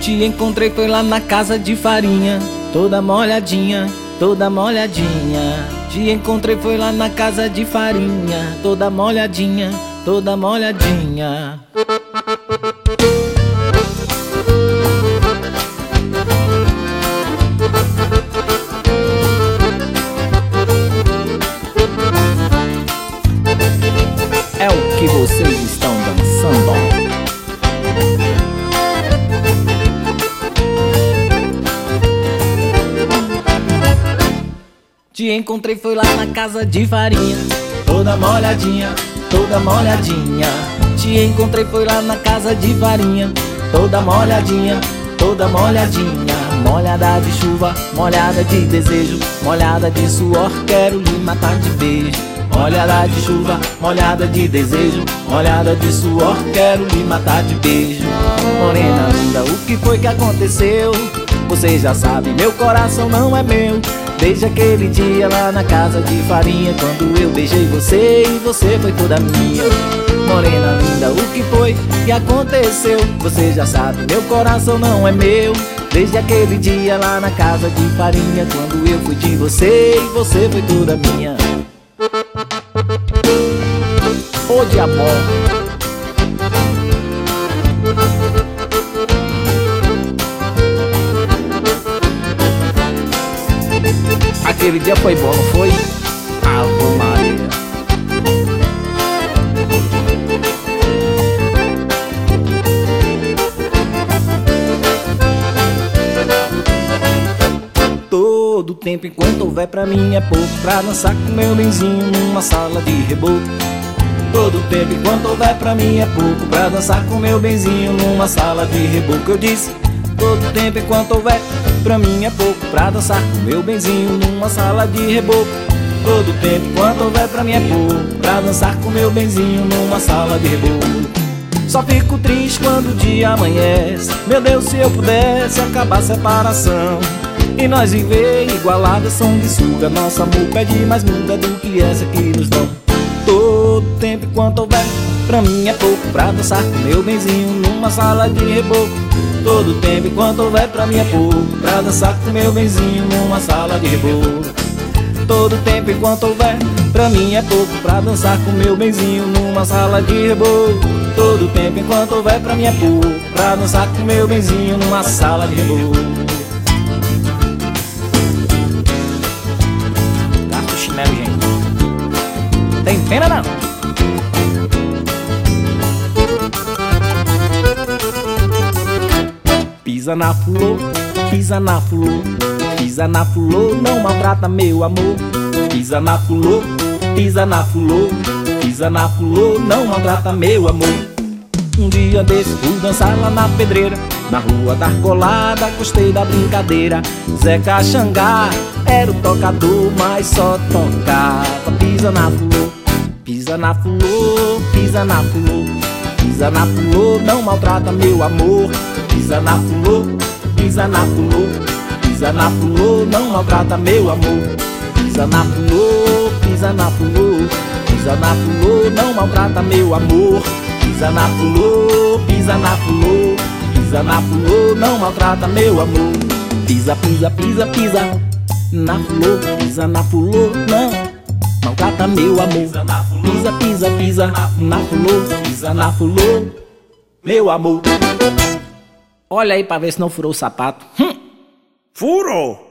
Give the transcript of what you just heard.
Te encontrei foi lá na casa de farinha, toda molhadinha, toda molhadinha. Te encontrei foi lá na casa de farinha, toda molhadinha, toda molhadinha. É o que vocês estão dançando. Te encontrei foi lá na casa de farinha, toda molhadinha, toda molhadinha. Te encontrei foi lá na casa de farinha, toda molhadinha, toda molhadinha. Molhada de chuva, molhada de desejo, molhada de suor, quero lhe matar de beijo. Molhada de chuva, molhada de desejo, molhada de suor, quero lhe matar de beijo. Morena linda, o que foi que aconteceu? Você já sabe, meu coração não é meu. Desde aquele dia lá na casa de farinha, quando eu beijei você e você foi toda minha. Morena linda, o que foi que aconteceu? Você já sabe, meu coração não é meu. Desde aquele dia lá na casa de farinha, quando eu fui de você e você foi toda minha. Ô diabo, aquele dia foi bom, não foi? Ave Maria. Todo tempo enquanto houver pra mim é pouco pra dançar com meu benzinho numa sala de reboco. Todo tempo enquanto houver pra mim é pouco pra dançar com meu benzinho numa sala de reboco. Eu disse, todo tempo enquanto houver pra mim é pouco pra dançar com meu benzinho numa sala de reboco. Todo tempo enquanto houver pra mim é pouco pra dançar com meu benzinho numa sala de reboco. Só fico triste quando o dia amanhece. Meu Deus, se eu pudesse acabar a separação e nós viver igualadas, sanguessuga. Nosso amor pede mais muda do que essa que nos dão. Todo tempo enquanto houver pra mim é pouco pra dançar com meu benzinho numa sala de reboco. Todo tempo enquanto houver pra mim é pouco pra dançar com meu benzinho numa sala de reboco. Todo tempo enquanto houver pra mim é pouco pra dançar com meu benzinho numa sala de reboco. Todo tempo enquanto houver pra mim é pouco pra dançar com meu benzinho numa sala de reboco. Gasta o chinelo, gente. Tem pena não. Pisa na flor, pisa na flor, pisa na flor, não maltrata meu amor. Pisa na flor, pisa na flor, pisa na flor, não maltrata meu amor. Um dia desse fui dançar lá na pedreira, na rua da Arcolada, gostei da brincadeira. Zeca Xangá era o tocador, mas só tocava. Pisa na flor, pisa na flor, pisa na flor, pisa na flor, não maltrata meu amor. Pisa na flor, pisa na flor, pisa na flor, não maltrata meu amor. Pisa na flor, pisa na flor, pisa na flor, não maltrata meu amor. Pisa na flor, pisa na flor, pisa na flor, não maltrata meu amor. Pisa, pisa, pisa, pisa na flor, pisa na flor, não maltrata meu amor. Pisa, pisa, pisa na flor, pisa na flor, meu amor. Olha aí pra ver se não furou o sapato. Furou!